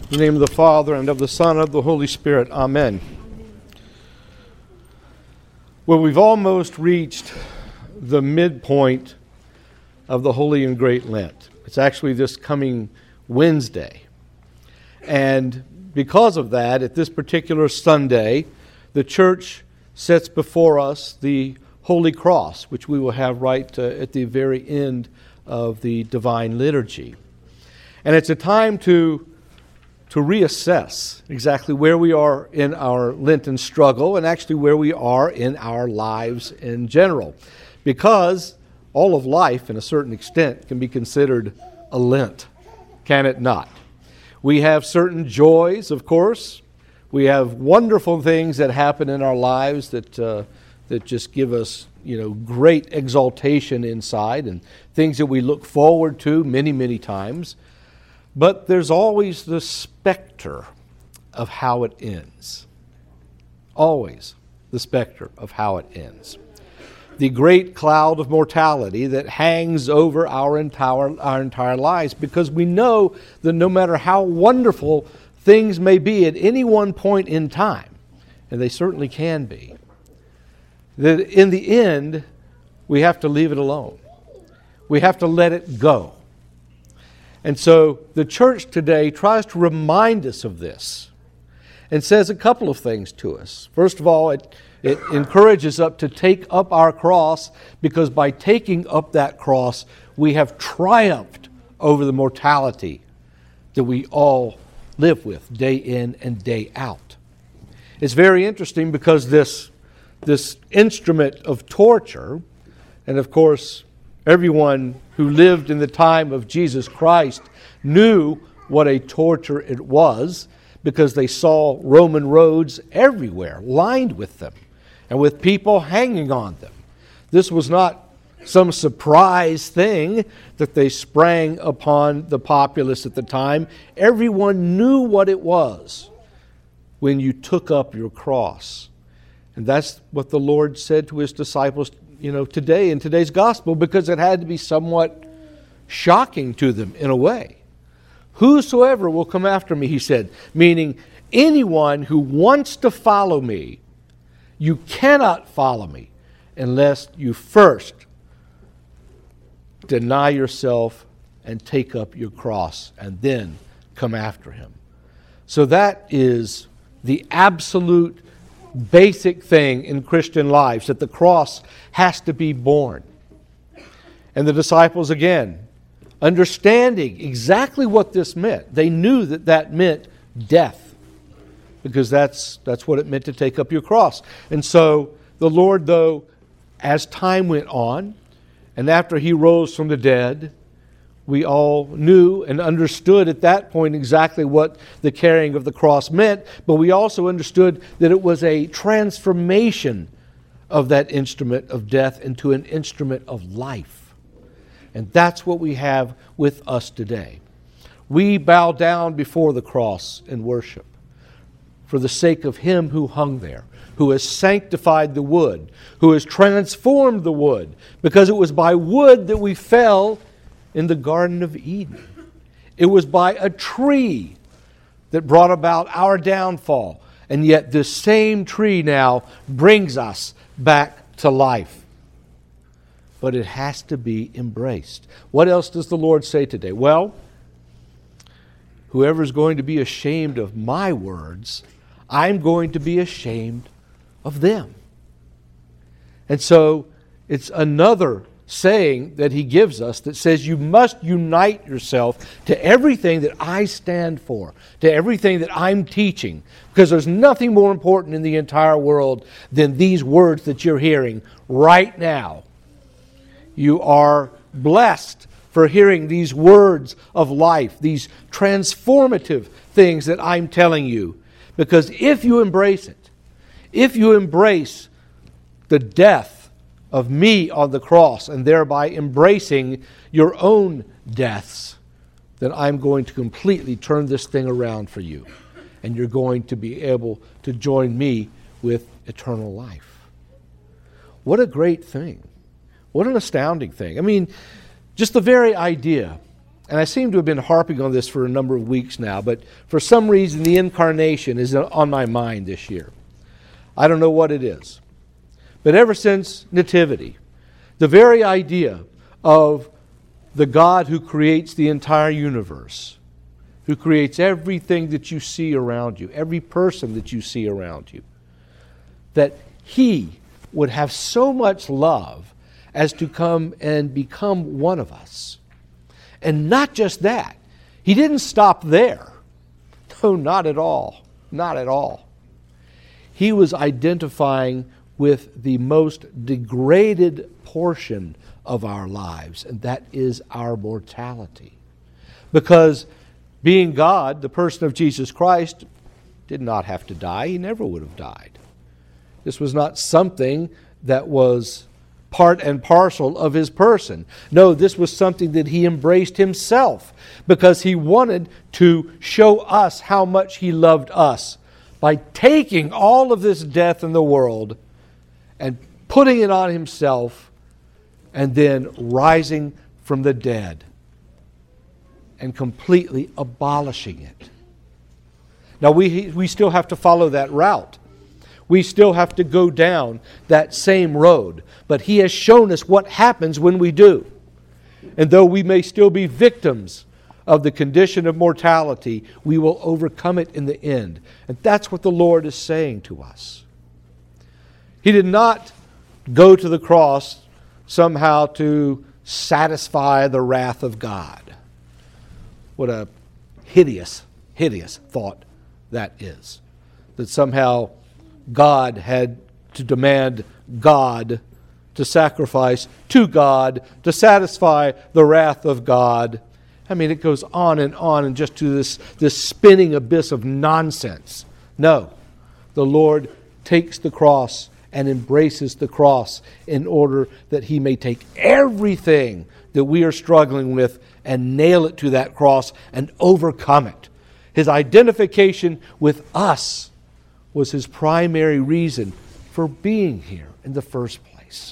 In the name of the Father, and of the Son, and of the Holy Spirit. Amen. Well, we've almost reached the midpoint of the Holy and Great Lent. It's actually this coming Wednesday. And because of that, at this particular Sunday, the Church sets before us the Holy Cross, which we will have right at the very end of the Divine Liturgy. And it's a time to reassess exactly where we are in our Lenten struggle and actually where we are in our lives in general. Because all of life, in a certain extent, can be considered a Lent, can it not? We have certain joys, of course. We have wonderful things that happen in our lives that just give us, great exaltation inside and things that we look forward to many, many times. But there's always the specter of how it ends. Always the specter of how it ends. The great cloud of mortality that hangs over our entire lives, because we know that no matter how wonderful things may be at any one point in time, and they certainly can be, that in the end, we have to leave it alone. We have to let it go. And so the Church today tries to remind us of this and says a couple of things to us. First of all, it encourages us to take up our cross, because by taking up that cross, we have triumphed over the mortality that we all live with day in and day out. It's very interesting because this instrument of torture, and of course, everyone who lived in the time of Jesus Christ knew what a torture it was, because they saw Roman roads everywhere lined with them and with people hanging on them. This was not some surprise thing that they sprang upon the populace at the time. Everyone knew what it was when you took up your cross. And that's what the Lord said to his disciples today in today's gospel, because it had to be somewhat shocking to them in a way. Whosoever will come after me, he said, meaning anyone who wants to follow me, you cannot follow me unless you first deny yourself and take up your cross and then come after him. So that is the absolute basic thing in Christian lives, that the cross has to be borne. And the disciples, again, understanding exactly what this meant, they knew that meant death, because that's what it meant to take up your cross. And so the Lord, though, as time went on, and after he rose from the dead, we all knew and understood at that point exactly what the carrying of the cross meant, but we also understood that it was a transformation of that instrument of death into an instrument of life. And that's what we have with us today. We bow down before the cross in worship for the sake of him who hung there, who has sanctified the wood, who has transformed the wood, because it was by wood that we fell in the Garden of Eden. It was by a tree that brought about our downfall. And yet this same tree now brings us back to life. But it has to be embraced. What else does the Lord say today? Well, whoever is going to be ashamed of my words, I'm going to be ashamed of them. And so it's another saying that he gives us that says you must unite yourself to everything that I stand for, to everything that I'm teaching, because there's nothing more important in the entire world than these words that you're hearing right now. You are blessed for hearing these words of life, these transformative things that I'm telling you, because if you embrace it, if you embrace the death of me on the cross, and thereby embracing your own deaths, then I'm going to completely turn this thing around for you. And you're going to be able to join me with eternal life. What a great thing. What an astounding thing. I mean, just the very idea And I seem to have been harping on this for a number of weeks now, but for some reason the incarnation is on my mind this year. I don't know what it is. But ever since Nativity, the very idea of the God who creates the entire universe, who creates everything that you see around you, every person that you see around you, that He would have so much love as to come and become one of us. And not just that. He didn't stop there. No, not at all. Not at all. He was identifying with the most degraded portion of our lives, and that is our mortality. Because being God, the person of Jesus Christ did not have to die. He never would have died. This was not something that was part and parcel of His person. No, this was something that He embraced Himself because He wanted to show us how much He loved us by taking all of this death in the world and putting it on Himself and then rising from the dead and completely abolishing it. Now we still have to follow that route. We still have to go down that same road. But He has shown us what happens when we do. And though we may still be victims of the condition of mortality, we will overcome it in the end. And that's what the Lord is saying to us. He did not go to the cross somehow to satisfy the wrath of God. What a hideous, hideous thought that is. That somehow God had to demand God to sacrifice to God to satisfy the wrath of God. I mean, it goes on and just to this spinning abyss of nonsense. No, the Lord takes the cross and embraces the cross in order that He may take everything that we are struggling with and nail it to that cross and overcome it. His identification with us was His primary reason for being here in the first place.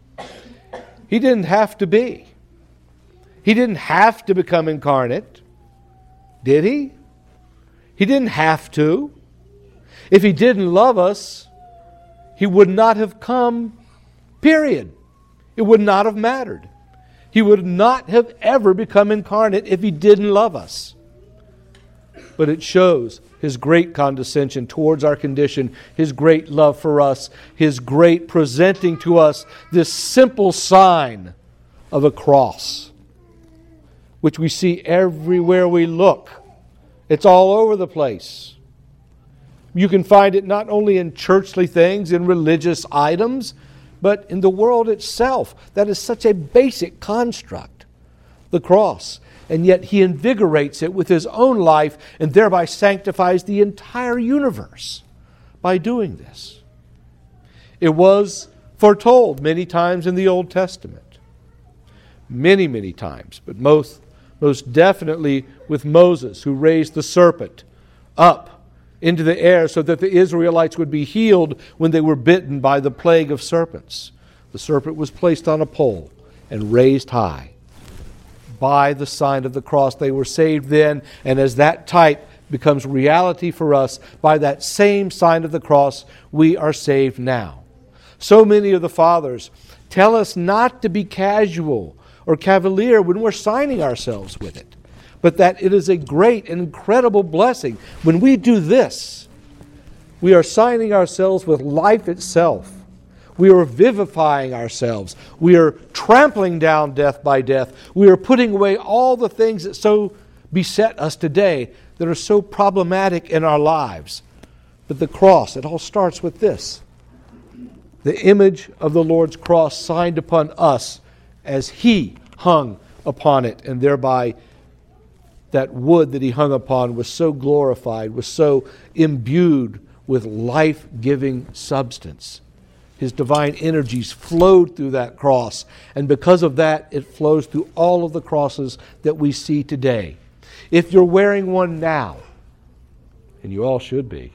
He didn't have to be. He didn't have to become incarnate. Did He? He didn't have to. If He didn't love us, He would not have come, period. It would not have mattered. He would not have ever become incarnate if He didn't love us. But it shows His great condescension towards our condition, His great love for us, His great presenting to us this simple sign of a cross, which we see everywhere we look. It's all over the place. You can find it not only in churchly things, in religious items, but in the world itself. That is such a basic construct, the cross. And yet He invigorates it with His own life and thereby sanctifies the entire universe by doing this. It was foretold many times in the Old Testament. Many, many times. But most definitely with Moses, who raised the serpent up into the air so that the Israelites would be healed when they were bitten by the plague of serpents. The serpent was placed on a pole and raised high. By the sign of the cross, they were saved then, and as that type becomes reality for us, by that same sign of the cross, we are saved now. So many of the fathers tell us not to be casual or cavalier when we're signing ourselves with it, but that it is a great and incredible blessing. When we do this, we are signing ourselves with life itself. We are vivifying ourselves. We are trampling down death by death. We are putting away all the things that so beset us today that are so problematic in our lives. But the cross, it all starts with this. The image of the Lord's cross signed upon us as He hung upon it, and thereby that wood that He hung upon was so glorified, was so imbued with life-giving substance. His divine energies flowed through that cross, and because of that, it flows through all of the crosses that we see today. If you're wearing one now, and you all should be,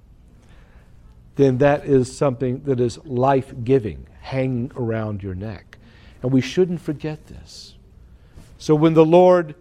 then that is something that is life-giving, hanging around your neck. And we shouldn't forget this. So when the Lord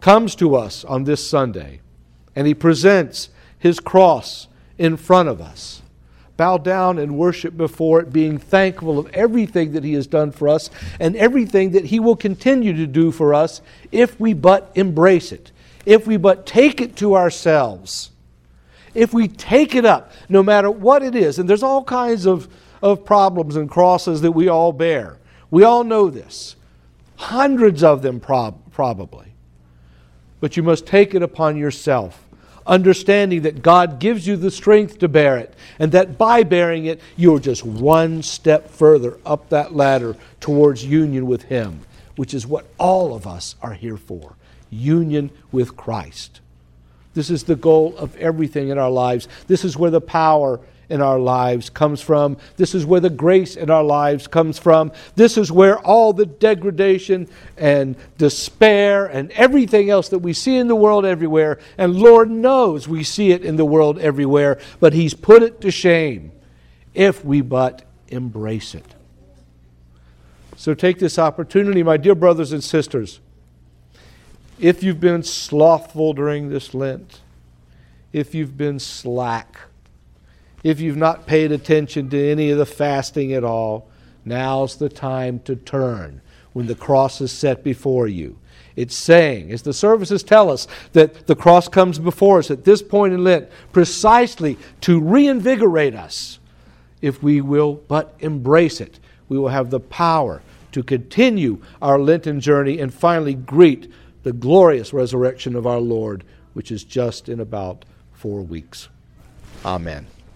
comes to us on this Sunday and he presents his cross in front of us, bow down and worship before it, being thankful of everything that he has done for us and everything that he will continue to do for us if we but embrace it, if we but take it to ourselves, if we take it up, no matter what it is. And there's all kinds of problems and crosses that we all bear. We all know this. Hundreds of them probably. But you must take it upon yourself, understanding that God gives you the strength to bear it, and that by bearing it, you're just one step further up that ladder towards union with Him, which is what all of us are here for, union with Christ. This is the goal of everything in our lives. This is where the power in our lives comes from. This is where the grace in our lives comes from. This is where all the degradation and despair and everything else that we see in the world everywhere, and Lord knows we see it in the world everywhere, but He's put it to shame if we but embrace it. So take this opportunity, my dear brothers and sisters. If you've been slothful during this Lent, if you've been slack, if you've not paid attention to any of the fasting at all, now's the time to turn when the cross is set before you. It's saying, as the services tell us, that the cross comes before us at this point in Lent precisely to reinvigorate us. If we will but embrace it, we will have the power to continue our Lenten journey and finally greet the glorious resurrection of our Lord, which is just in about 4 weeks. Amen.